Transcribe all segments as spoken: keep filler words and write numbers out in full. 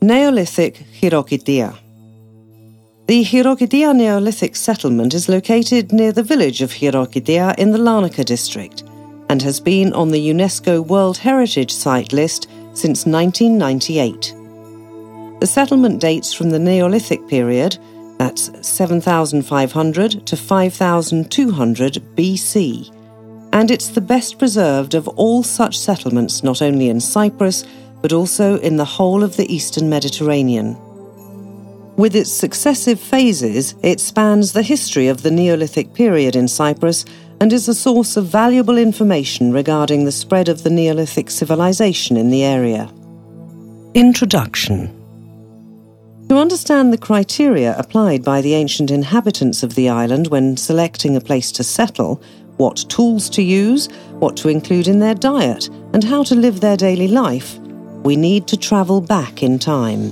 Neolithic Chirokitia. The Chirokitia Neolithic settlement is located near the village of Chirokitia in the Larnaca district and has been on the UNESCO World Heritage Site list since nineteen ninety-eight. The settlement dates from the Neolithic period, that's seven thousand five hundred to five thousand two hundred B C, and it's the best preserved of all such settlements not only in Cyprus but also in the whole of the Eastern Mediterranean. With its successive phases, it spans the history of the Neolithic period in Cyprus and is a source of valuable information regarding the spread of the Neolithic civilization in the area. Introduction. To understand the criteria applied by the ancient inhabitants of the island when selecting a place to settle, what tools to use, what to include in their diet, and how to live their daily life, we need to travel back in time.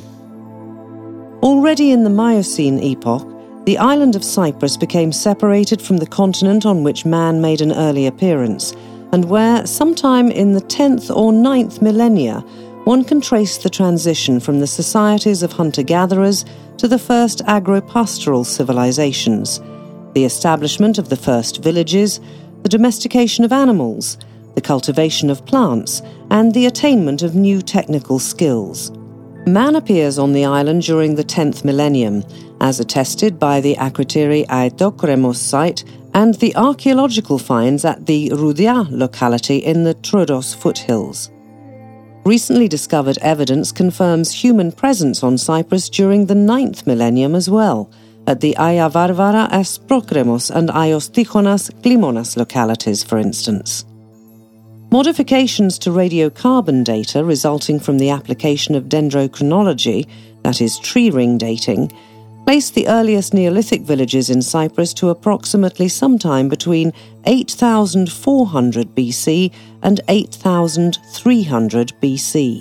Already in the Miocene epoch, the island of Cyprus became separated from the continent on which man made an early appearance, and where, sometime in the tenth or ninth millennia, one can trace the transition from the societies of hunter-gatherers to the first agro-pastoral civilizations, the establishment of the first villages, the domestication of animals, the cultivation of plants, and the attainment of new technical skills. Man appears on the island during the tenth millennium, as attested by the Akrotiri Aitokremos site and the archaeological finds at the Roudia locality in the Troodos foothills. Recently discovered evidence confirms human presence on Cyprus during the ninth millennium as well, at the Aya Varvara Asprokremos and Ios Tichonas Klimonas localities, for instance. Modifications to radiocarbon data resulting from the application of dendrochronology, that is tree ring dating, place the earliest Neolithic villages in Cyprus to approximately sometime between eight thousand four hundred B C and eight thousand three hundred B C.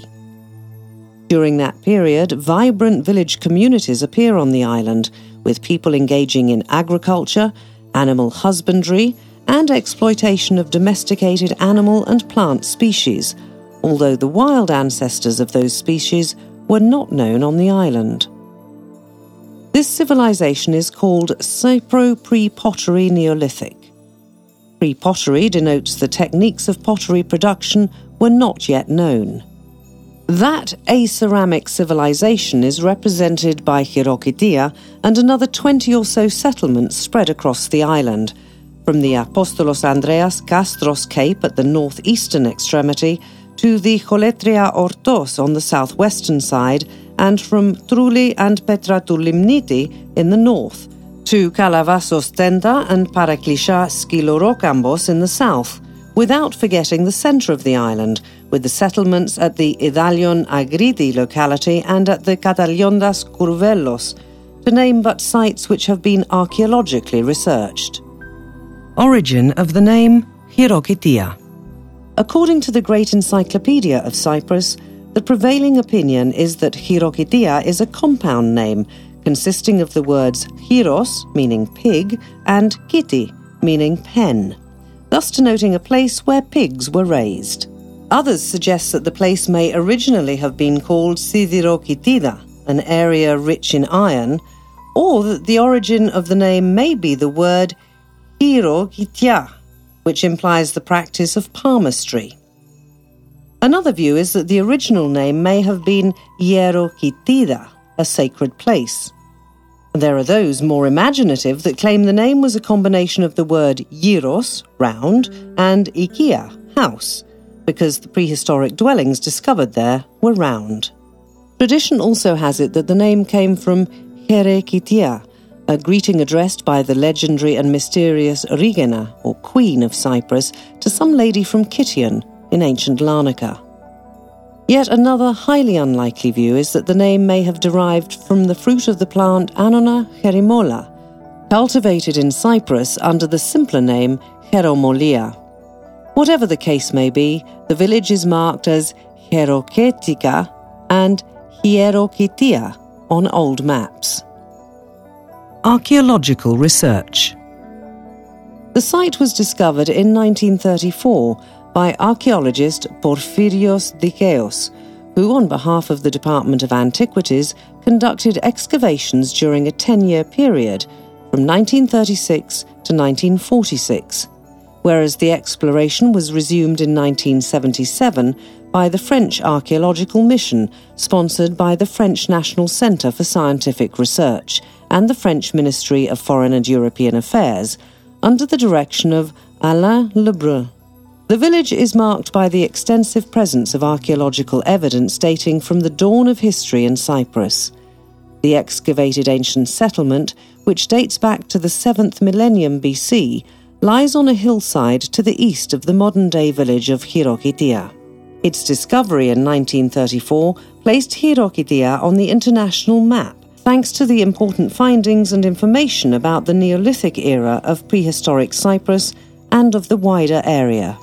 During that period, vibrant village communities appear on the island, with people engaging in agriculture, animal husbandry, and exploitation of domesticated animal and plant species, although the wild ancestors of those species were not known on the island. This civilization is called Cypro-pre-pottery Neolithic. Pre-pottery denotes the techniques of pottery production were not yet known. That aceramic civilization is represented by Chirokitia and another twenty or so settlements spread across the island, from the Apostolos Andreas Kastros Cape at the northeastern extremity to the Choletria Ortos on the southwestern side, and from Trouli and Petratou Limniti in the north, to Kalavassos Tenta and Paraklisha Skilorokambos in the south, without forgetting the centre of the island, with the settlements at the Idalion Agridi locality and at the Kataliondas Kurvellos, to name but sites which have been archaeologically researched. Origin of the name Chirokitia. According to the Great Encyclopedia of Cyprus, the prevailing opinion is that Chirokitia is a compound name consisting of the words chiros, meaning pig, and kiti, meaning pen, thus denoting a place where pigs were raised. Others suggest that the place may originally have been called Sidirokitida, an area rich in iron, or that the origin of the name may be the word Chirokitia, which implies the practice of palmistry. Another view is that the original name may have been Hierokitida, a sacred place. There are those more imaginative that claim the name was a combination of the word gyros, round, and ikia, house, because the prehistoric dwellings discovered there were round. Tradition also has it that the name came from Herekitia, a greeting addressed by the legendary and mysterious Rigena, or Queen of Cyprus, to some lady from Kition in ancient Larnaca. Yet another highly unlikely view is that the name may have derived from the fruit of the plant Annona cherimola, cultivated in Cyprus under the simpler name Cheromolia. Whatever the case may be, the village is marked as Hieroketika and Hierokitia on old maps. Archaeological research. The site was discovered in nineteen thirty-four by archaeologist Porphyrios Dikeos, who, on behalf of the Department of Antiquities, conducted excavations during a ten-year period from nineteen thirty-six to nineteen forty-six, whereas the exploration was resumed in nineteen seventy-seven by the French Archaeological Mission, sponsored by the French National Centre for Scientific Research and the French Ministry of Foreign and European Affairs, under the direction of Alain Lebrun. The village is marked by the extensive presence of archaeological evidence dating from the dawn of history in Cyprus. The excavated ancient settlement, which dates back to the seventh millennium B C, lies on a hillside to the east of the modern-day village of Chirokitia. Its discovery in nineteen thirty-four placed Chirokitia on the international map, thanks to the important findings and information about the Neolithic era of prehistoric Cyprus and of the wider area.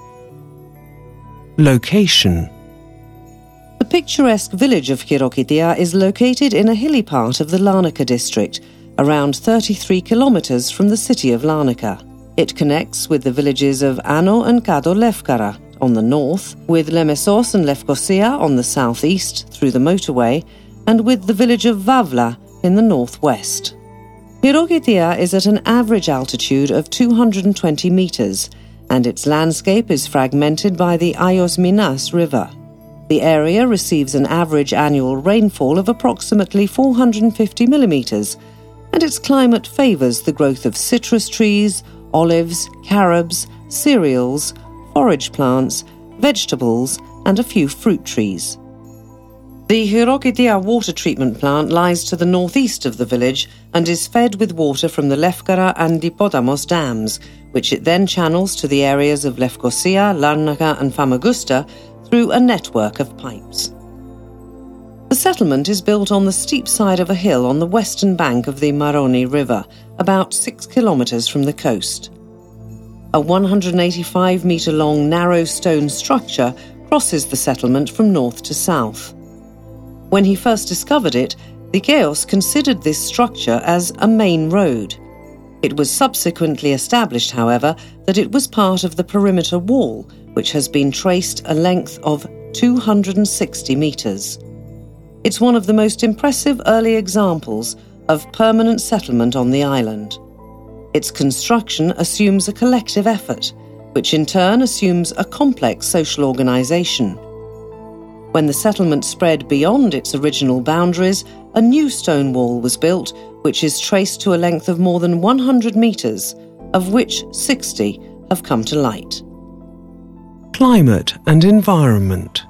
Location. The picturesque village of Chirokitia is located in a hilly part of the Larnaca district, around thirty-three kilometers from the city of Larnaca. It connects with the villages of Ano and Kado Lefkara on the north, with Lemesos and Lefkosia on the southeast through the motorway, and with the village of Vavla in the northwest. Chirokitia is at an average altitude of two hundred twenty meters, and its landscape is fragmented by the Ayos Minas River. The area receives an average annual rainfall of approximately four hundred fifty millimeters, and its climate favors the growth of citrus trees, olives, carobs, cereals, forage plants, vegetables, and a few fruit trees. The Chirokitia water treatment plant lies to the northeast of the village and is fed with water from the Lefkara and Dipotamos dams, which it then channels to the areas of Lefkosia, Larnaca and Famagusta through a network of pipes. The settlement is built on the steep side of a hill on the western bank of the Maroni River, about six kilometers from the coast. A one hundred eighty-five meter long narrow stone structure crosses the settlement from north to south. When he first discovered it, Dikeos considered this structure as a main road. It was subsequently established, however, that it was part of the perimeter wall, which has been traced a length of two hundred sixty meters. It's one of the most impressive early examples of permanent settlement on the island. Its construction assumes a collective effort, which in turn assumes a complex social organization. When the settlement spread beyond its original boundaries, a new stone wall was built, which is traced to a length of more than one hundred meters, of which sixty have come to light. Climate and environment.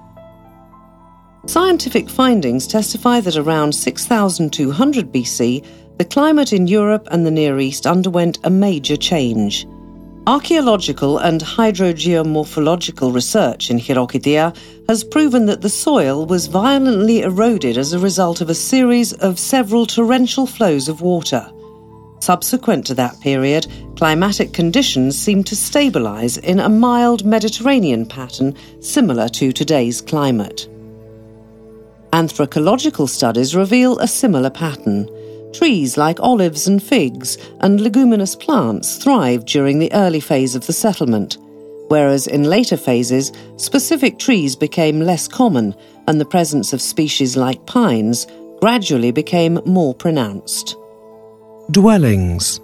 Scientific findings testify that around six thousand two hundred B C, the climate in Europe and the Near East underwent a major change. Archaeological and hydrogeomorphological research in Chirokitia has proven that the soil was violently eroded as a result of a series of several torrential flows of water. Subsequent to that period, climatic conditions seem to stabilize in a mild Mediterranean pattern similar to today's climate. Anthropological studies reveal a similar pattern. Trees like olives and figs and leguminous plants thrived during the early phase of the settlement, whereas in later phases, specific trees became less common and the presence of species like pines gradually became more pronounced. Dwellings.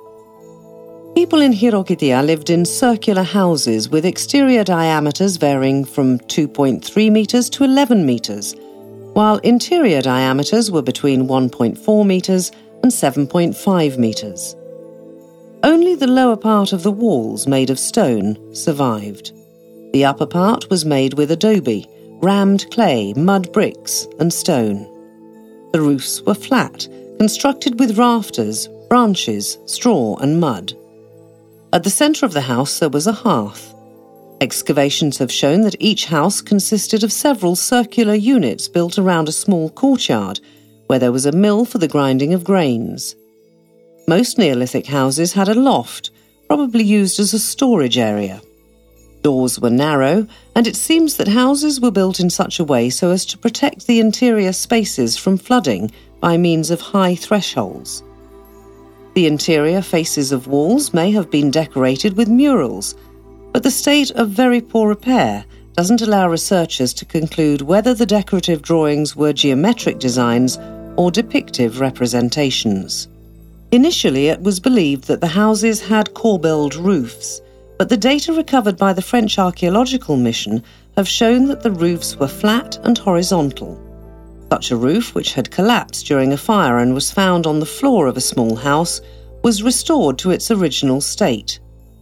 People in Chirokitia lived in circular houses with exterior diameters varying from two point three meters to eleven meters, while interior diameters were between one point four meters and seven point five meters. Only the lower part of the walls, made of stone, survived. The upper part was made with adobe, rammed clay, mud bricks, and stone. The roofs were flat, constructed with rafters, branches, straw, and mud. At the centre of the house there was a hearth. Excavations have shown that each house consisted of several circular units built around a small courtyard, where there was a mill for the grinding of grains. Most Neolithic houses had a loft, probably used as a storage area. Doors were narrow, and it seems that houses were built in such a way so as to protect the interior spaces from flooding by means of high thresholds. The interior faces of walls may have been decorated with murals, but the state of very poor repair doesn't allow researchers to conclude whether the decorative drawings were geometric designs or depictive representations. Initially, it was believed that the houses had corbelled roofs, but the data recovered by the French Archaeological Mission have shown that the roofs were flat and horizontal. Such a roof, which had collapsed during a fire and was found on the floor of a small house, was restored to its original state.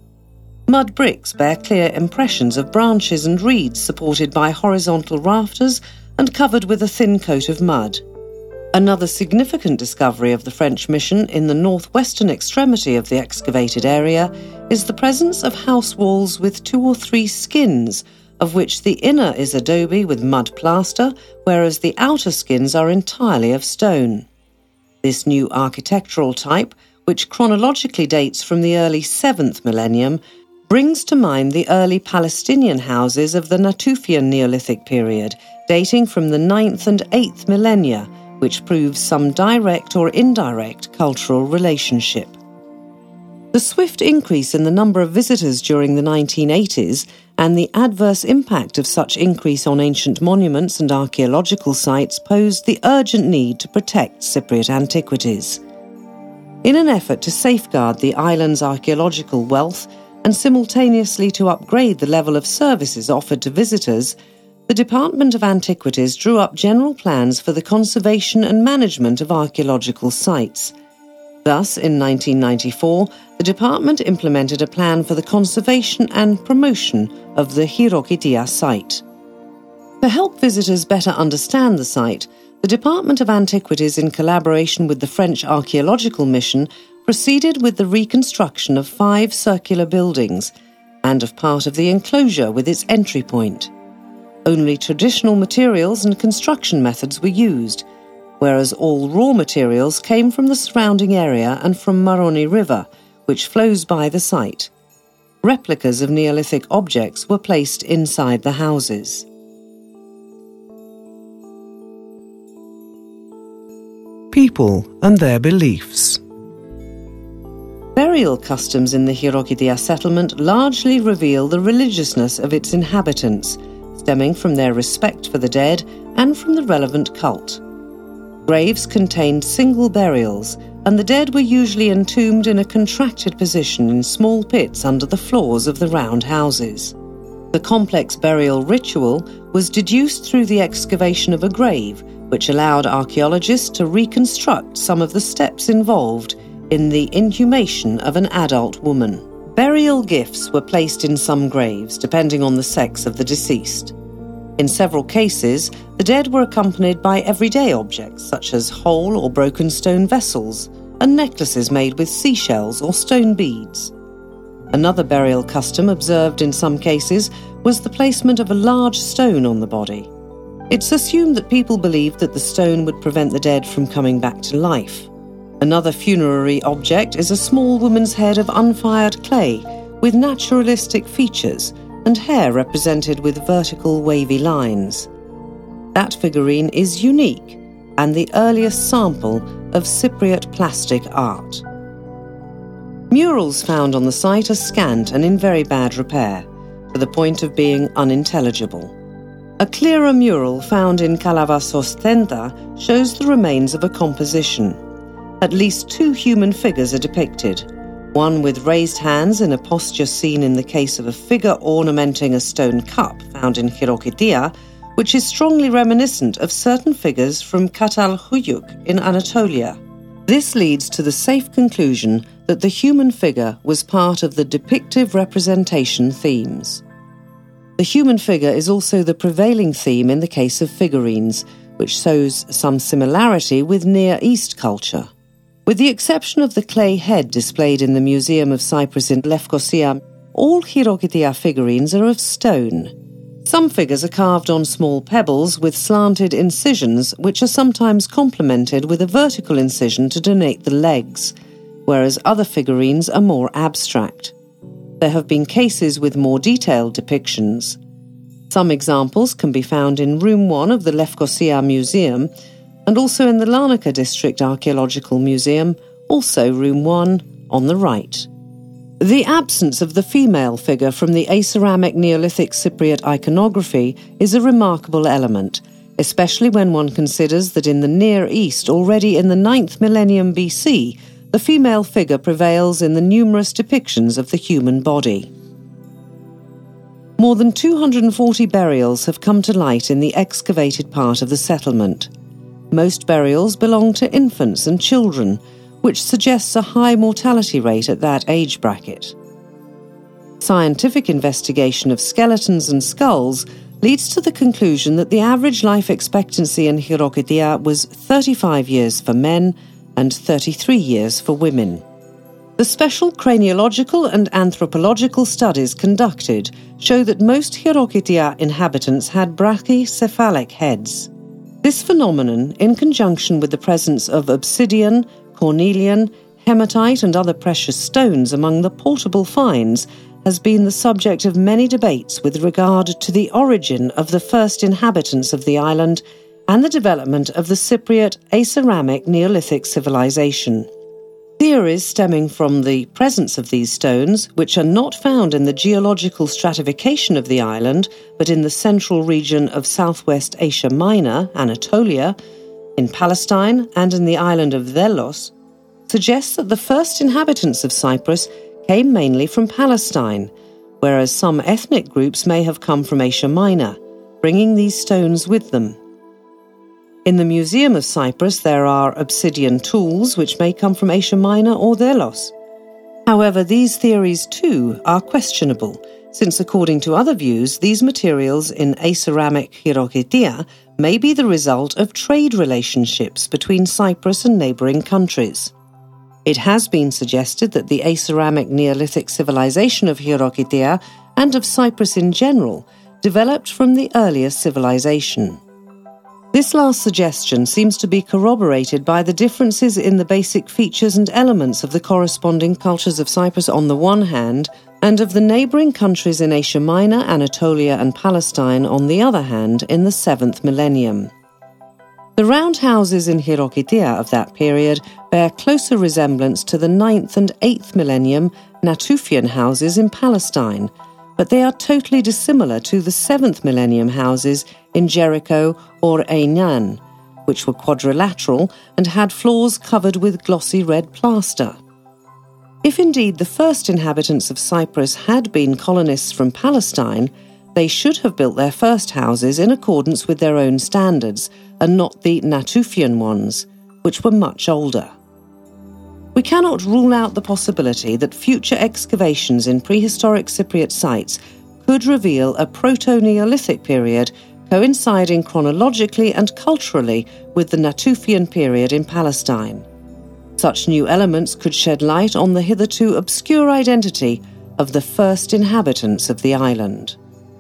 Mud bricks bear clear impressions of branches and reeds supported by horizontal rafters and covered with a thin coat of mud. Another significant discovery of the French mission in the northwestern extremity of the excavated area is the presence of house walls with two or three skins, of which the inner is adobe with mud plaster, whereas the outer skins are entirely of stone. This new architectural type, which chronologically dates from the early seventh millennium, brings to mind the early Palestinian houses of the Natufian Neolithic period, dating from the ninth and eighth millennia, which proves some direct or indirect cultural relationship. The swift increase in the number of visitors during the nineteen eighties and the adverse impact of such increase on ancient monuments and archaeological sites posed the urgent need to protect Cypriot antiquities. In an effort to safeguard the island's archaeological wealth and simultaneously to upgrade the level of services offered to visitors, the Department of Antiquities drew up general plans for the conservation and management of archaeological sites. Thus, in nineteen ninety-four, the department implemented a plan for the conservation and promotion of the Hirokitia site. To help visitors better understand the site, the Department of Antiquities, in collaboration with the French Archaeological Mission, proceeded with the reconstruction of five circular buildings and of part of the enclosure with its entry point. Only traditional materials and construction methods were used, whereas all raw materials came from the surrounding area and from Maroni River, which flows by the site. Replicas of Neolithic objects were placed inside the houses. People and their beliefs. Burial customs in the Hirokitia settlement largely reveal the religiousness of its inhabitants, stemming from their respect for the dead and from the relevant cult. Graves contained single burials, and the dead were usually entombed in a contracted position in small pits under the floors of the round houses. The complex burial ritual was deduced through the excavation of a grave, which allowed archaeologists to reconstruct some of the steps involved in the inhumation of an adult woman. Burial gifts were placed in some graves, depending on the sex of the deceased. In several cases, the dead were accompanied by everyday objects such as whole or broken stone vessels and necklaces made with seashells or stone beads. Another burial custom observed in some cases was the placement of a large stone on the body. It's assumed that people believed that the stone would prevent the dead from coming back to life. Another funerary object is a small woman's head of unfired clay with naturalistic features and hair represented with vertical wavy lines. That figurine is unique and the earliest sample of Cypriot plastic art. Murals found on the site are scant and in very bad repair, to the point of being unintelligible. A clearer mural found in Kalavassos Tenta shows the remains of a composition. At least two human figures are depicted, one with raised hands in a posture seen in the case of a figure ornamenting a stone cup found in Hirokitia, which is strongly reminiscent of certain figures from Çatalhöyük in Anatolia. This leads to the safe conclusion that the human figure was part of the depictive representation themes. The human figure is also the prevailing theme in the case of figurines, which shows some similarity with Near East culture. With the exception of the clay head displayed in the Museum of Cyprus in Lefkosia, all Hirokitia figurines are of stone. Some figures are carved on small pebbles with slanted incisions, which are sometimes complemented with a vertical incision to denote the legs, whereas other figurines are more abstract. There have been cases with more detailed depictions. Some examples can be found in Room one of the Lefkosia Museum and also in the Larnaca District Archaeological Museum, also Room one on the right. The absence of the female figure from the Aceramic Neolithic Cypriot iconography is a remarkable element, especially when one considers that in the Near East, already in the ninth millennium B C, the female figure prevails in the numerous depictions of the human body. More than two hundred forty burials have come to light in the excavated part of the settlement. Most burials belong to infants and children, which suggests a high mortality rate at that age bracket. Scientific investigation of skeletons and skulls leads to the conclusion that the average life expectancy in Hirokitiya was thirty-five years for men and thirty-three years for women. The special craniological and anthropological studies conducted show that most Hirokitiya inhabitants had brachycephalic heads. This phenomenon, in conjunction with the presence of obsidian, cornelian, hematite and other precious stones among the portable finds, has been the subject of many debates with regard to the origin of the first inhabitants of the island and the development of the Cypriot Aceramic Neolithic civilization. Theories stemming from the presence of these stones, which are not found in the geological stratification of the island, but in the central region of southwest Asia Minor, Anatolia, in Palestine and in the island of Delos, suggests that the first inhabitants of Cyprus came mainly from Palestine, whereas some ethnic groups may have come from Asia Minor, bringing these stones with them. In the Museum of Cyprus there are obsidian tools which may come from Asia Minor or Delos. However, these theories too are questionable, since according to other views, these materials in Aceramic Hirokitiya may be the result of trade relationships between Cyprus and neighbouring countries. It has been suggested that the Aceramic Neolithic civilization of Hirokitiya and of Cyprus in general developed from the earlier civilization. This last suggestion seems to be corroborated by the differences in the basic features and elements of the corresponding cultures of Cyprus on the one hand, and of the neighbouring countries in Asia Minor, Anatolia and Palestine on the other hand in the seventh millennium. The round houses in Hirokitiya of that period bear closer resemblance to the ninth and eighth millennium Natufian houses in Palestine, but they are totally dissimilar to the seventh millennium houses in Jericho or Einan, which were quadrilateral and had floors covered with glossy red plaster. If indeed the first inhabitants of Cyprus had been colonists from Palestine, they should have built their first houses in accordance with their own standards, and not the Natufian ones, which were much older. We cannot rule out the possibility that future excavations in prehistoric Cypriot sites could reveal a Proto-Neolithic period coinciding chronologically and culturally with the Natufian period in Palestine. Such new elements could shed light on the hitherto obscure identity of the first inhabitants of the island.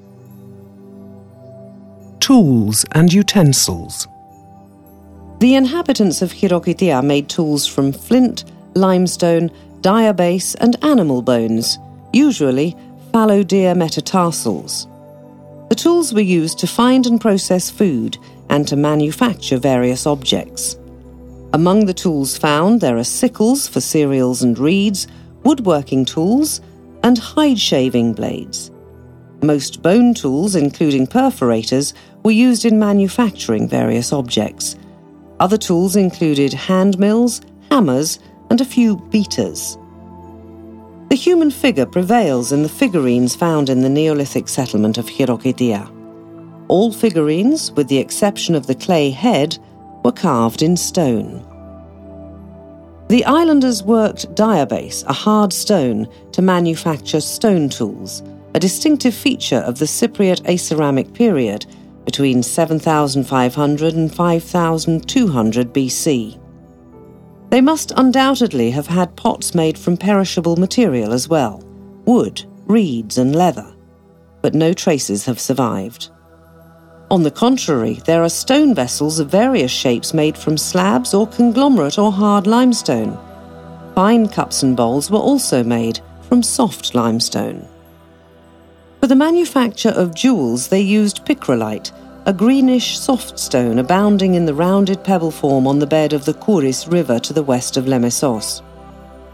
Tools and utensils. The inhabitants of Hirokitiya made tools from flint, limestone, diabase and animal bones, usually fallow deer metatarsals. The tools were used to find and process food and to manufacture various objects. Among the tools found there are sickles for cereals and reeds, woodworking tools, and hide-shaving blades. Most bone tools, including perforators, were used in manufacturing various objects. Other tools included hand mills, hammers, and a few beaters. The human figure prevails in the figurines found in the Neolithic settlement of Hirokitiya. All figurines, with the exception of the clay head, were carved in stone. The islanders worked diabase, a hard stone, to manufacture stone tools, a distinctive feature of the Cypriot Aceramic period between seven thousand five hundred and five thousand two hundred B C. They must undoubtedly have had pots made from perishable material as well, wood, reeds and leather, but no traces have survived. On the contrary, there are stone vessels of various shapes made from slabs or conglomerate or hard limestone. Fine cups and bowls were also made from soft limestone. For the manufacture of jewels they used picrolite, a greenish soft stone abounding in the rounded pebble form on the bed of the Kouris River to the west of Lemesos. A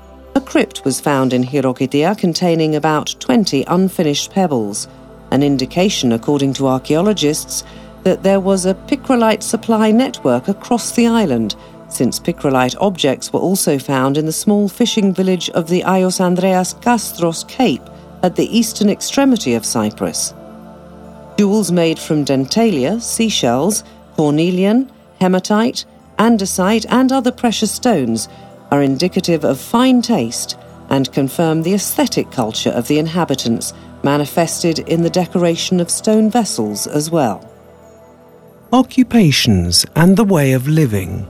crypt was found in Hirokitia containing about twenty unfinished pebbles, an indication, according to archaeologists, that there was a picrolite supply network across the island, since picrolite objects were also found in the small fishing village of the Ios Andreas Kastros Cape at the eastern extremity of Cyprus. Jewels made from dentalia, seashells, cornelian, hematite, andesite and other precious stones are indicative of fine taste and confirm the aesthetic culture of the inhabitants, manifested in the decoration of stone vessels as well. Occupations and the way of living.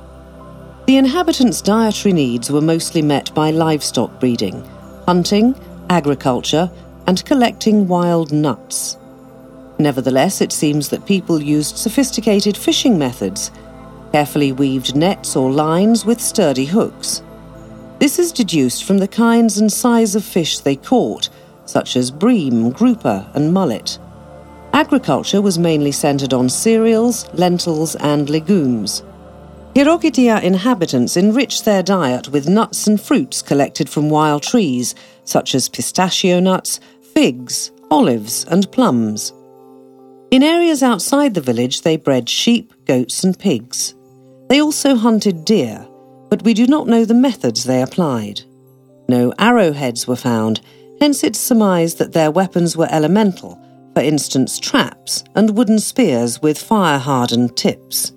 The inhabitants' dietary needs were mostly met by livestock breeding, hunting, agriculture, and collecting wild nuts. Nevertheless, it seems that people used sophisticated fishing methods, carefully weaved nets or lines with sturdy hooks. This is deduced from the kinds and size of fish they caught, such as bream, grouper, and mullet. Agriculture was mainly centered on cereals, lentils, and legumes. Hirokitia inhabitants enriched their diet with nuts and fruits collected from wild trees, such as pistachio nuts, figs, olives, and plums. In areas outside the village, they bred sheep, goats, and pigs. They also hunted deer, but we do not know the methods they applied. No arrowheads were found, hence it's surmised that their weapons were elemental, for instance traps and wooden spears with fire-hardened tips.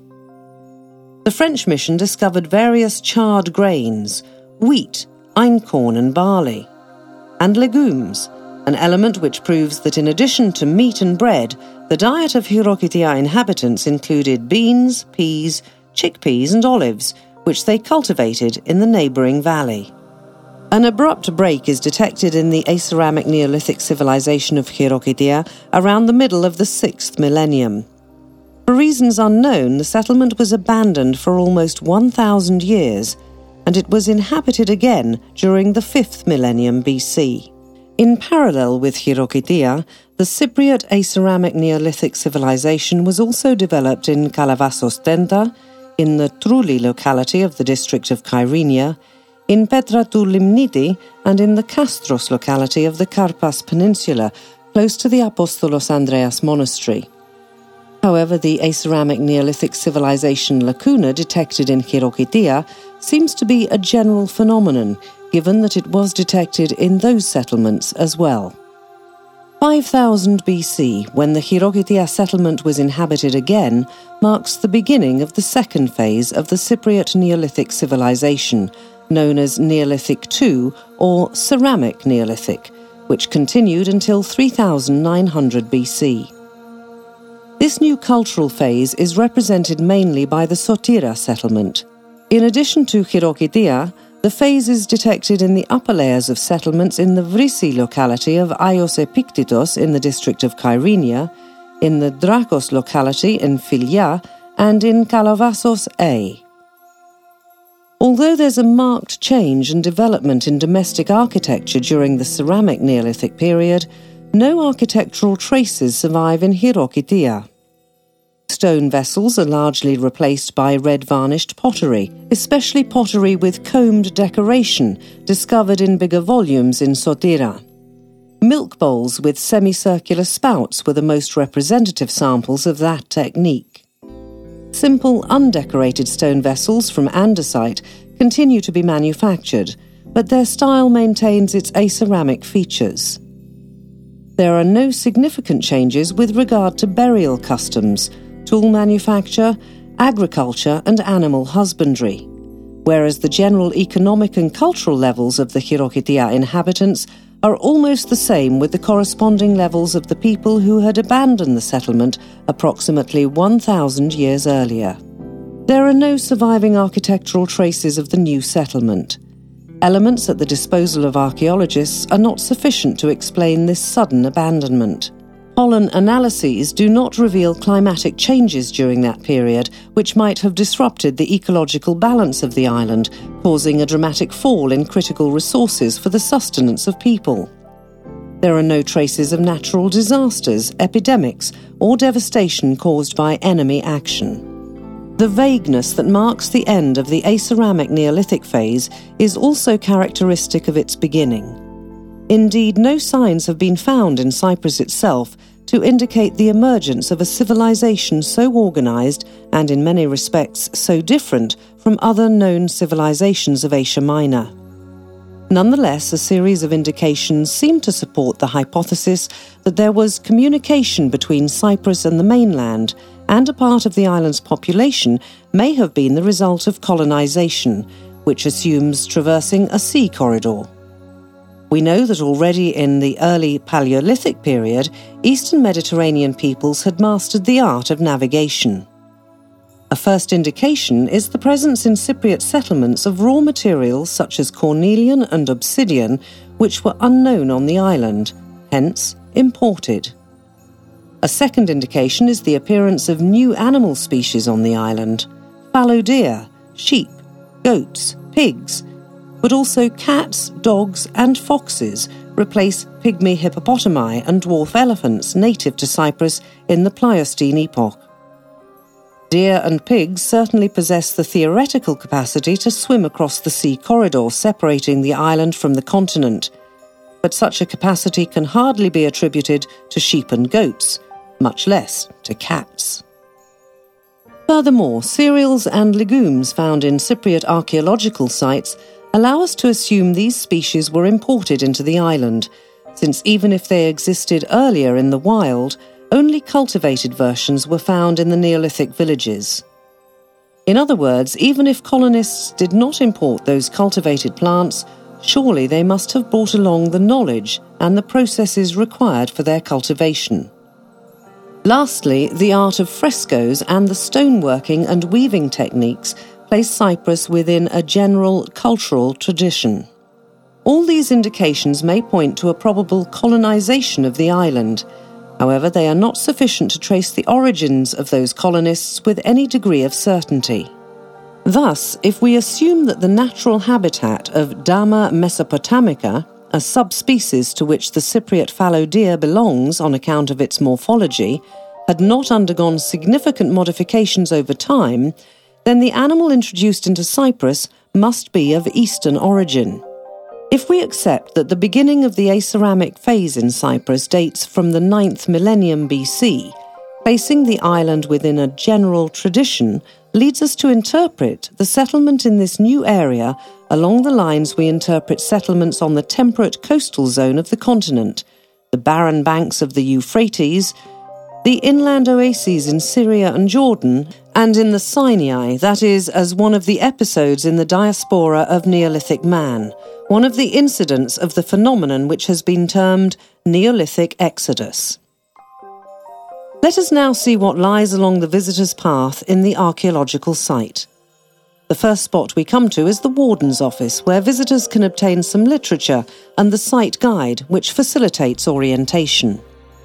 The French mission discovered various charred grains, wheat, einkorn and barley, and legumes, an element which proves that in addition to meat and bread, the diet of Hirokitia inhabitants included beans, peas, chickpeas and olives, which they cultivated in the neighbouring valley. An abrupt break is detected in the Aceramic Neolithic civilization of Hirokitia around the middle of the sixth millennium. For reasons unknown, the settlement was abandoned for almost one thousand years, and it was inhabited again during the fifth millennium B C. In parallel with Hirokitia, the Cypriot Aceramic Neolithic civilization was also developed in Kalavassos Tenta, in the Trouli locality of the district of Kyrenia, in Petratou Limniti, and in the Kastros locality of the Karpas Peninsula, close to the Apostolos Andreas Monastery. However, the Aceramic Neolithic civilization lacuna detected in Hirokitia seems to be a general phenomenon, given that it was detected in those settlements as well. five thousand B C, when the Hirokitia settlement was inhabited again, marks the beginning of the second phase of the Cypriot Neolithic civilization, known as Neolithic two or Ceramic Neolithic, which continued until three thousand nine hundred B C. This new cultural phase is represented mainly by the Sotira settlement. In addition to Hirokitia, the phase is detected in the upper layers of settlements in the Vrisi locality of Ios Epiktitos in the district of Kyrenia, in the Drakos locality in Filia, and in Kalavassos A. Although there's a marked change and development in domestic architecture during the Ceramic Neolithic period, no architectural traces survive in Hirokitia. Stone vessels are largely replaced by red-varnished pottery, especially pottery with combed decoration, discovered in bigger volumes in Sotira. Milk bowls with semicircular spouts were the most representative samples of that technique. Simple, undecorated stone vessels from andesite continue to be manufactured, but their style maintains its aceramic features. There are no significant changes with regard to burial customs, tool manufacture, agriculture and animal husbandry, whereas the general economic and cultural levels of the Hirokitia inhabitants are almost the same with the corresponding levels of the people who had abandoned the settlement approximately one thousand years earlier. There are no surviving architectural traces of the new settlement. Elements at the disposal of archaeologists are not sufficient to explain this sudden abandonment. Pollen analyses do not reveal climatic changes during that period, which might have disrupted the ecological balance of the island, causing a dramatic fall in critical resources for the sustenance of people. There are no traces of natural disasters, epidemics, or devastation caused by enemy action. The vagueness that marks the end of the Aceramic Neolithic phase is also characteristic of its beginning. Indeed, no signs have been found in Cyprus itself to indicate the emergence of a civilization so organized and in many respects so different from other known civilizations of Asia Minor. Nonetheless, a series of indications seem to support the hypothesis that there was communication between Cyprus and the mainland, and a part of the island's population may have been the result of colonization, which assumes traversing a sea corridor. We know that already in the early Paleolithic period, Eastern Mediterranean peoples had mastered the art of navigation. A first indication is the presence in Cypriot settlements of raw materials such as cornelian and obsidian, which were unknown on the island, hence imported. A second indication is the appearance of new animal species on the island: fallow deer, sheep, goats, pigs, but also cats, dogs and foxes replace pygmy hippopotami and dwarf elephants native to Cyprus in the Pliocene epoch. Deer and pigs certainly possess the theoretical capacity to swim across the sea corridor separating the island from the continent, but such a capacity can hardly be attributed to sheep and goats, much less to cats. Furthermore, cereals and legumes found in Cypriot archaeological sites allow us to assume these species were imported into the island, since even if they existed earlier in the wild, only cultivated versions were found in the Neolithic villages. In other words, even if colonists did not import those cultivated plants, surely they must have brought along the knowledge and the processes required for their cultivation. Lastly, the art of frescoes and the stoneworking and weaving techniques place Cyprus within a general cultural tradition. All these indications may point to a probable colonization of the island. However, they are not sufficient to trace the origins of those colonists with any degree of certainty. Thus, if we assume that the natural habitat of Dama mesopotamica, a subspecies to which the Cypriot fallow deer belongs on account of its morphology, had not undergone significant modifications over time, then the animal introduced into Cyprus must be of Eastern origin. If we accept that the beginning of the Aceramic phase in Cyprus dates from the ninth millennium B C, placing the island within a general tradition leads us to interpret the settlement in this new area along the lines we interpret settlements on the temperate coastal zone of the continent, the barren banks of the Euphrates, the inland oases in Syria and Jordan, and in the Sinai, that is, as one of the episodes in the diaspora of Neolithic man, one of the incidents of the phenomenon which has been termed Neolithic Exodus. Let us now see what lies along the visitor's path in the archaeological site. The first spot we come to is the Warden's Office, where visitors can obtain some literature and the site guide, which facilitates orientation.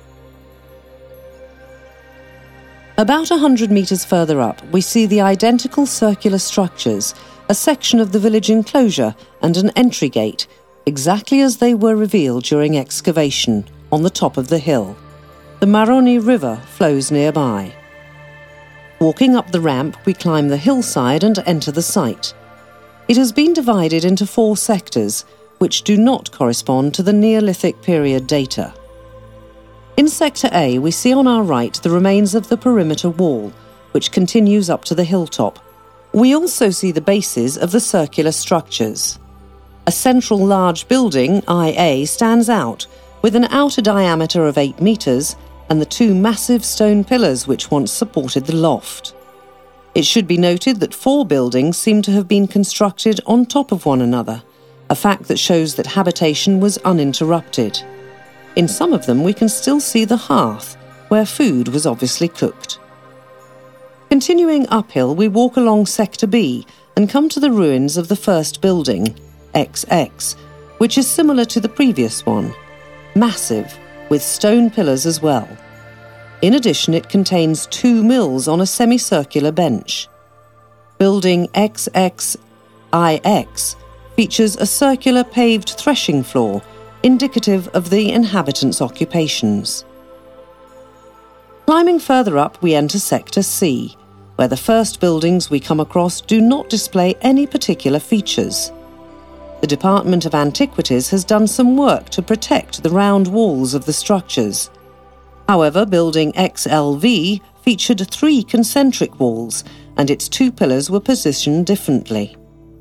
About a hundred metres further up, we see the identical circular structures, a section of the village enclosure and an entry gate, exactly as they were revealed during excavation, on the top of the hill. The Maroni River flows nearby. Walking up the ramp, we climb the hillside and enter the site. It has been divided into four sectors, which do not correspond to the Neolithic period data. In Sector A, we see on our right the remains of the perimeter wall, which continues up to the hilltop. We also see the bases of the circular structures. A central large building, I A, stands out, with an outer diameter of eight metres and the two massive stone pillars which once supported the loft. It should be noted that four buildings seem to have been constructed on top of one another, a fact that shows that habitation was uninterrupted. In some of them we can still see the hearth, where food was obviously cooked. Continuing uphill, we walk along Sector B and come to the ruins of the first building, X X, which is similar to the previous one, massive, with stone pillars as well. In addition, it contains two mills on a semicircular bench. Building X X I X features a circular paved threshing floor, indicative of the inhabitants' occupations. Climbing further up, we enter Sector C, where the first buildings we come across do not display any particular features. The Department of Antiquities has done some work to protect the round walls of the structures. However, building X L V featured three concentric walls, and its two pillars were positioned differently.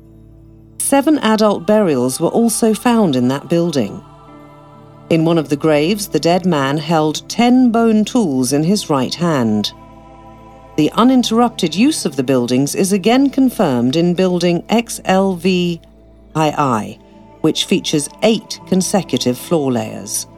Seven adult burials were also found in that building. In one of the graves, the dead man held ten bone tools in his right hand. The uninterrupted use of the buildings is again confirmed in building X L V I I, which features eight consecutive floor layers.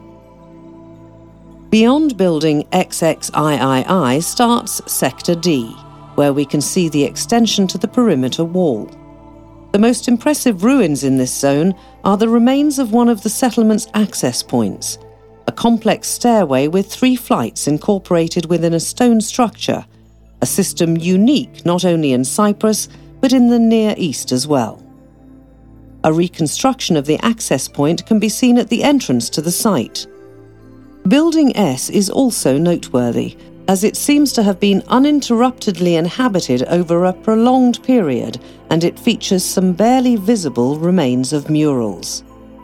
Beyond building X X I I I starts Sector D, where we can see the extension to the perimeter wall. The most impressive ruins in this zone are the remains of one of the settlement's access points, a complex stairway with three flights incorporated within a stone structure, a system unique not only in Cyprus but in the Near East as well. A reconstruction of the access point can be seen at the entrance to the site. Building S is also noteworthy, as it seems to have been uninterruptedly inhabited over a prolonged period, and it features some barely visible remains of murals.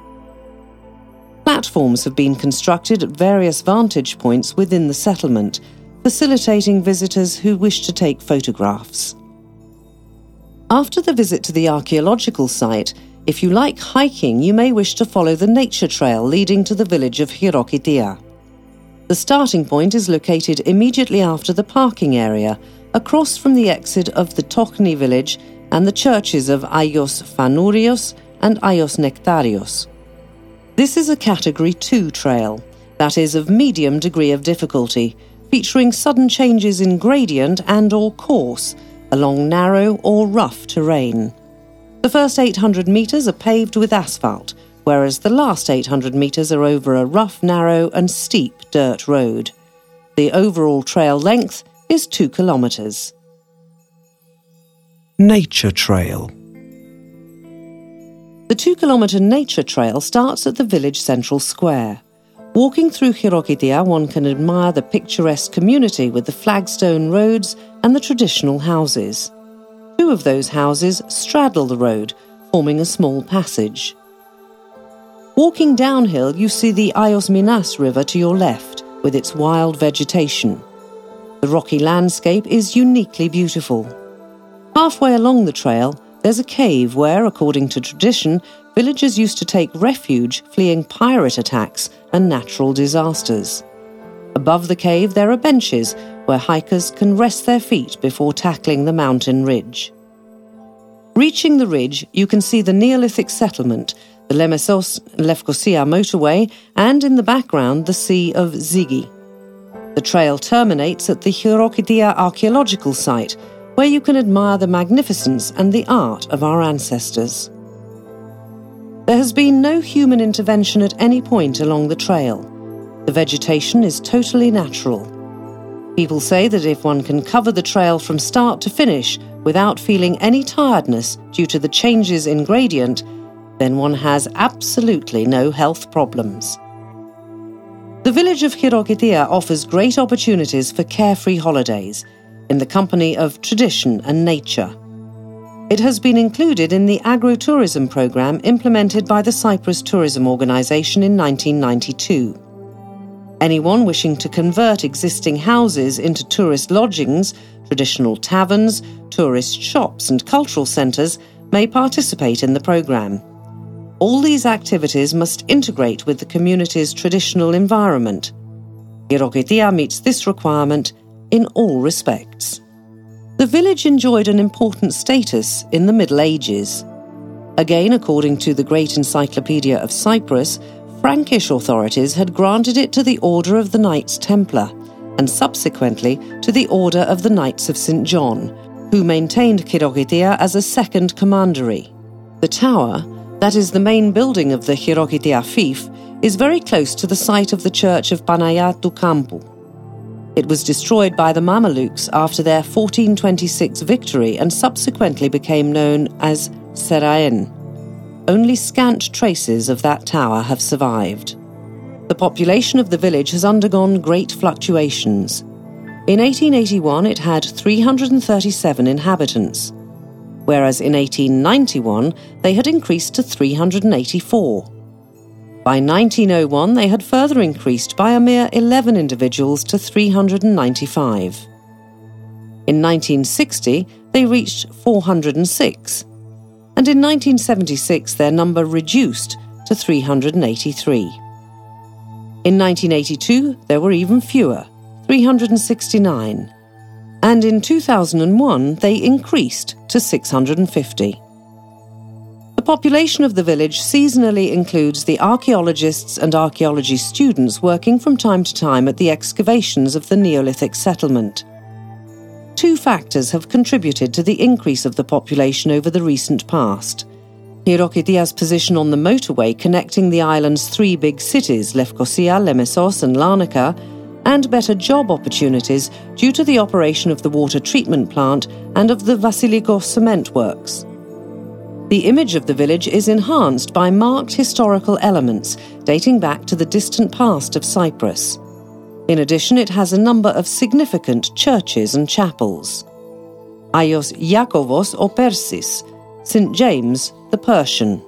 Platforms have been constructed at various vantage points within the settlement, facilitating visitors who wish to take photographs. After the visit to the archaeological site, if you like hiking, you may wish to follow the nature trail leading to the village of Chirokitia. The starting point is located immediately after the parking area, across from the exit of the Tochni village and the churches of Aios Phanourios and Aios Nektarios. This is a Category two trail, that is of medium degree of difficulty, featuring sudden changes in gradient and or course, along narrow or rough terrain. The first eight hundred metres are paved with asphalt, whereas the last eight hundred metres are over a rough, narrow and steep dirt road. The overall trail length is two kilometres. Nature Trail. The two-kilometre nature trail starts at the village central square. Walking through Chirokitia, one can admire the picturesque community with the flagstone roads and the traditional houses. Two of those houses straddle the road, forming a small passage. Walking downhill, you see the Aios Minas River to your left, with its wild vegetation. The rocky landscape is uniquely beautiful. Halfway along the trail, there's a cave where, according to tradition, villagers used to take refuge fleeing pirate attacks and natural disasters. Above the cave, there are benches where hikers can rest their feet before tackling the mountain ridge. Reaching the ridge, you can see the Neolithic settlement, the Lemessos-Lefkosia motorway, and in the background the Sea of Zigi. The trail terminates at the Chirokitia archaeological site, where you can admire the magnificence and the art of our ancestors. There has been no human intervention at any point along the trail. The vegetation is totally natural. People say that if one can cover the trail from start to finish without feeling any tiredness due to the changes in gradient, then one has absolutely no health problems. The village of Chirokitia offers great opportunities for carefree holidays, in the company of tradition and nature. It has been included in the agro-tourism programme implemented by the Cyprus Tourism Organisation in nineteen ninety-two. Anyone wishing to convert existing houses into tourist lodgings, traditional taverns, tourist shops and cultural centres may participate in the programme. All these activities must integrate with the community's traditional environment. Chirokitia meets this requirement in all respects. The village enjoyed an important status in the Middle Ages. Again, according to the Great Encyclopedia of Cyprus, Frankish authorities had granted it to the Order of the Knights Templar, and subsequently to the Order of the Knights of Saint John, who maintained Chirokitia as a second commandery. The tower, that is the main building of the Chirokitia fief, is very close to the site of the church of Panayiotou Kampu. It was destroyed by the Mamelukes after their fourteen twenty-six victory and subsequently became known as Seraen. Only scant traces of that tower have survived. The population of the village has undergone great fluctuations. In eighteen eighty-one, it had three hundred thirty-seven inhabitants, whereas in eighteen ninety-one, they had increased to three hundred eighty-four. By nineteen oh one, they had further increased by a mere eleven individuals to three hundred ninety-five. In nineteen sixty, they reached four hundred six, and in nineteen seventy-six their number reduced to three hundred eighty-three. In nineteen eighty-two, there were even fewer, three hundred sixty-nine, and in two thousand one they increased to six hundred fifty. The population of the village seasonally includes the archaeologists and archaeology students working from time to time at the excavations of the Neolithic settlement. Two factors have contributed to the increase of the population over the recent past: Hyrokidia's position on the motorway connecting the island's three big cities, Lefkosia, Lemesos and Larnaca, and better job opportunities due to the operation of the water treatment plant and of the Vasilikos cement works. The image of the village is enhanced by marked historical elements dating back to the distant past of Cyprus. In addition, it has a number of significant churches and chapels. Aios Iakovos or Persis, Saint James the Persian.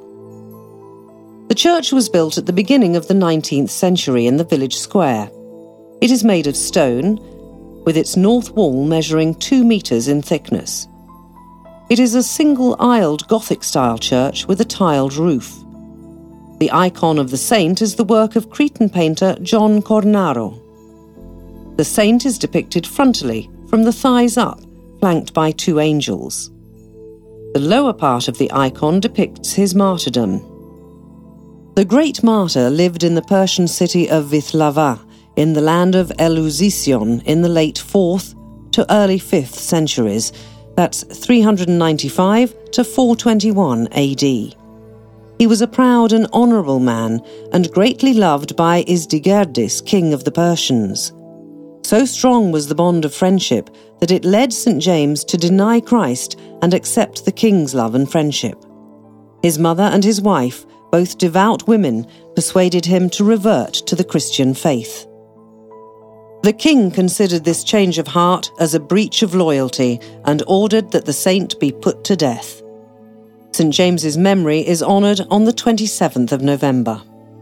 The church was built at the beginning of the nineteenth century in the village square. It is made of stone, with its north wall measuring two metres in thickness. It is a single-aisled Gothic-style church with a tiled roof. The icon of the saint is the work of Cretan painter John Cornaro. The saint is depicted frontally, from the thighs up, flanked by two angels. The lower part of the icon depicts his martyrdom. The great martyr lived in the Persian city of Vithlava, in the land of Eleusis in the late fourth to early fifth centuries, that's three hundred ninety-five to four twenty-one A D. He was a proud and honourable man, and greatly loved by Isdigerdis, king of the Persians. So strong was the bond of friendship that it led Saint James to deny Christ and accept the king's love and friendship. His mother and his wife, both devout women, persuaded him to revert to the Christian faith. The king considered this change of heart as a breach of loyalty and ordered that the saint be put to death. Saint James's memory is honoured on the twenty-seventh of November.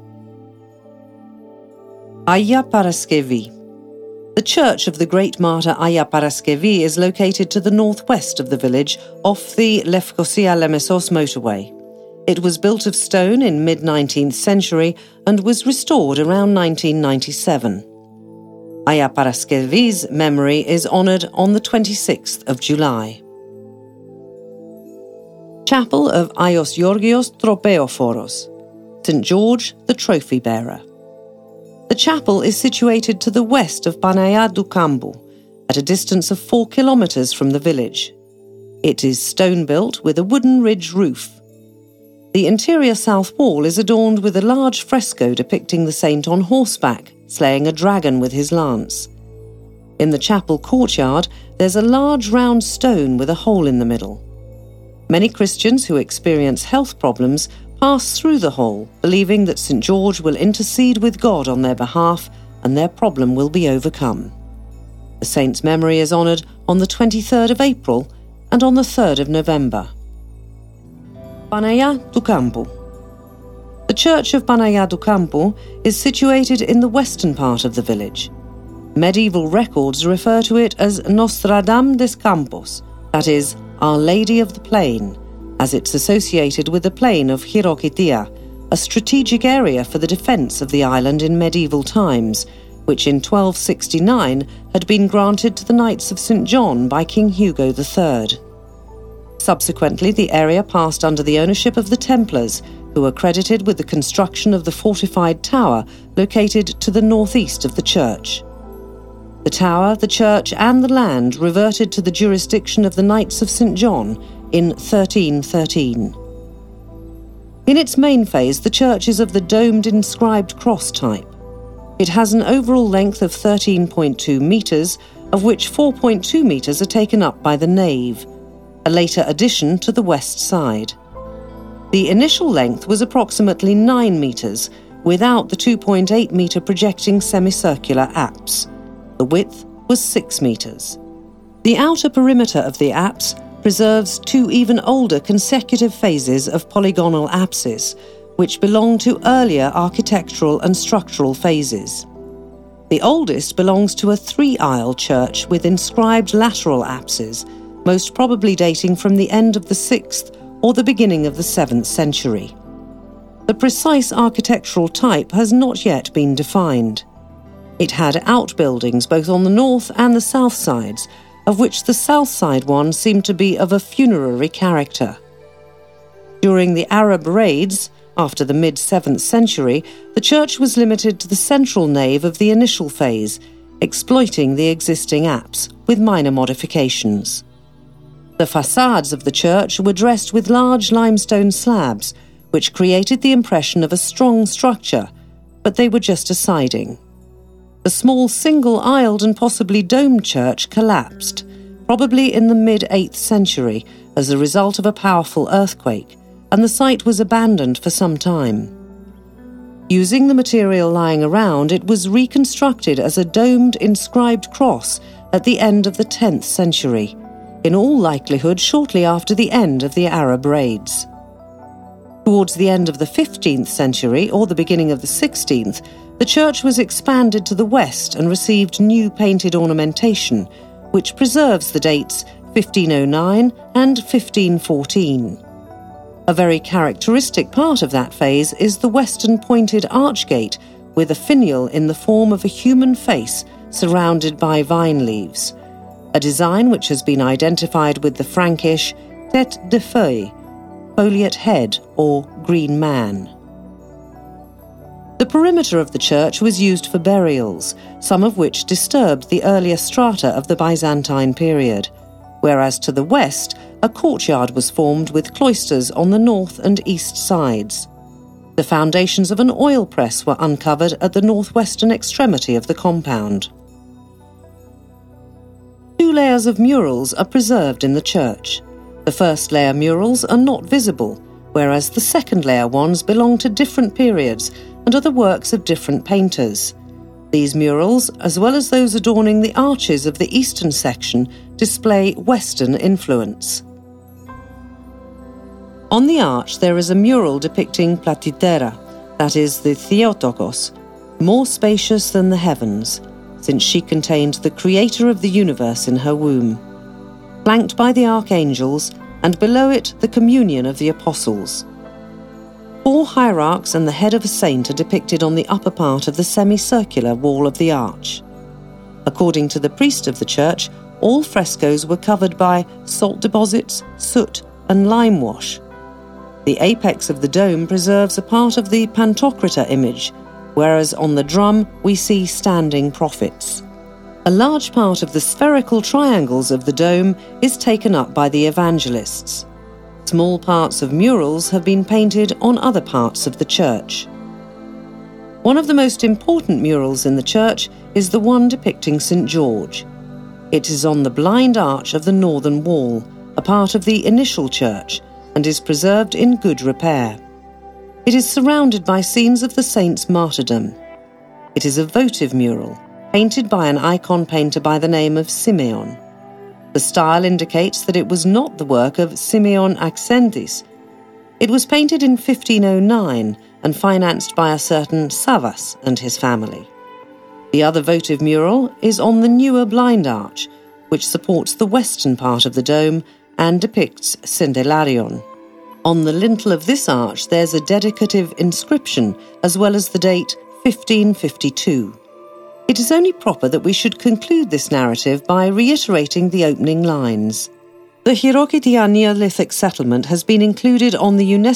Agia Paraskevi. The church of the great martyr Agia Paraskevi is located to the northwest of the village off the Lefkosia-Lemesos motorway. It was built of stone in mid-nineteenth century and was restored around nineteen ninety-seven. Agia Paraskevi's memory is honoured on the twenty-sixth of July. Chapel of Aios Georgios Tropeophoros, Saint George the Trophy Bearer. The chapel is situated to the west of Panaia do Campo, at a distance of four kilometres from the village. It is stone-built with a wooden ridge roof. The interior south wall is adorned with a large fresco depicting the saint on horseback, slaying a dragon with his lance. In the chapel courtyard, there's a large round stone with a hole in the middle. Many Christians who experience health problems pass through the hole, believing that Saint George will intercede with God on their behalf and their problem will be overcome. The saint's memory is honoured on the twenty-third of April and on the third of November. Panaia do Campo. The church of Panaia do Campo is situated in the western part of the village. Medieval records refer to it as Nostra Dame des Campos, that is, Our Lady of the Plain, as it's associated with the plain of Hyrokitia, a strategic area for the defence of the island in medieval times, which in twelve sixty-nine had been granted to the Knights of Saint John by King Hugo the Third. Subsequently, the area passed under the ownership of the Templars, who were credited with the construction of the fortified tower located to the northeast of the church. The tower, the church and the land reverted to the jurisdiction of the Knights of Saint John in thirteen thirteen. In its main phase, the church is of the domed inscribed cross type. It has an overall length of thirteen point two metres, of which four point two metres are taken up by the nave, a later addition to the west side. The initial length was approximately nine metres, without the two point eight metre projecting semicircular apse. The width was six metres. The outer perimeter of the apse preserves two even older consecutive phases of polygonal apses, which belong to earlier architectural and structural phases. The oldest belongs to a three-aisle church with inscribed lateral apses, most probably dating from the end of the sixth or the beginning of the seventh century. The precise architectural type has not yet been defined. It had outbuildings both on the north and the south sides, of which the south side one seemed to be of a funerary character. During the Arab raids, after the mid-seventh century, the church was limited to the central nave of the initial phase, exploiting the existing apse with minor modifications. The facades of the church were dressed with large limestone slabs, which created the impression of a strong structure, but they were just a siding. The small single-aisled and possibly domed church collapsed, probably in the mid-eighth century as a result of a powerful earthquake, and the site was abandoned for some time. Using the material lying around, it was reconstructed as a domed inscribed cross at the end of the tenth century, in all likelihood shortly after the end of the Arab raids. Towards the end of the fifteenth century or the beginning of the sixteenth, the church was expanded to the west and received new painted ornamentation, which preserves the dates fifteen oh nine and fifteen fourteen. A very characteristic part of that phase is the western pointed archgate with a finial in the form of a human face surrounded by vine leaves, a design which has been identified with the Frankish tête de feuille, foliate head or green man. The perimeter of the church was used for burials, some of which disturbed the earlier strata of the Byzantine period, whereas to the west, a courtyard was formed with cloisters on the north and east sides. The foundations of an oil press were uncovered at the northwestern extremity of the compound. Two layers of murals are preserved in the church. The first layer murals are not visible, whereas the second layer ones belong to different periods and are the works of different painters. These murals, as well as those adorning the arches of the eastern section, display Western influence. On the arch there is a mural depicting Platitera, that is the Theotokos, more spacious than the heavens, since she contained the creator of the universe in her womb, flanked by the archangels, and below it the communion of the apostles. Four hierarchs and the head of a saint are depicted on the upper part of the semicircular wall of the arch. According to the priest of the church, all frescoes were covered by salt deposits, soot, and lime wash. The apex of the dome preserves a part of the Pantocrator image, whereas on the drum we see standing prophets. A large part of the spherical triangles of the dome is taken up by the evangelists. Small parts of murals have been painted on other parts of the church. One of the most important murals in the church is the one depicting Saint George. It is on the blind arch of the northern wall, a part of the initial church, and is preserved in good repair. It is surrounded by scenes of the saint's martyrdom. It is a votive mural, painted by an icon painter by the name of Simeon. The style indicates that it was not the work of Simeon Axentis. It was painted in fifteen oh nine and financed by a certain Savas and his family. The other votive mural is on the newer blind arch, which supports the western part of the dome and depicts Saint Hilarion. On the lintel of this arch there's a dedicative inscription as well as the date fifteen fifty-two. It is only proper that we should conclude this narrative by reiterating the opening lines. The Hirokitia Neolithic settlement has been included on the UNESCO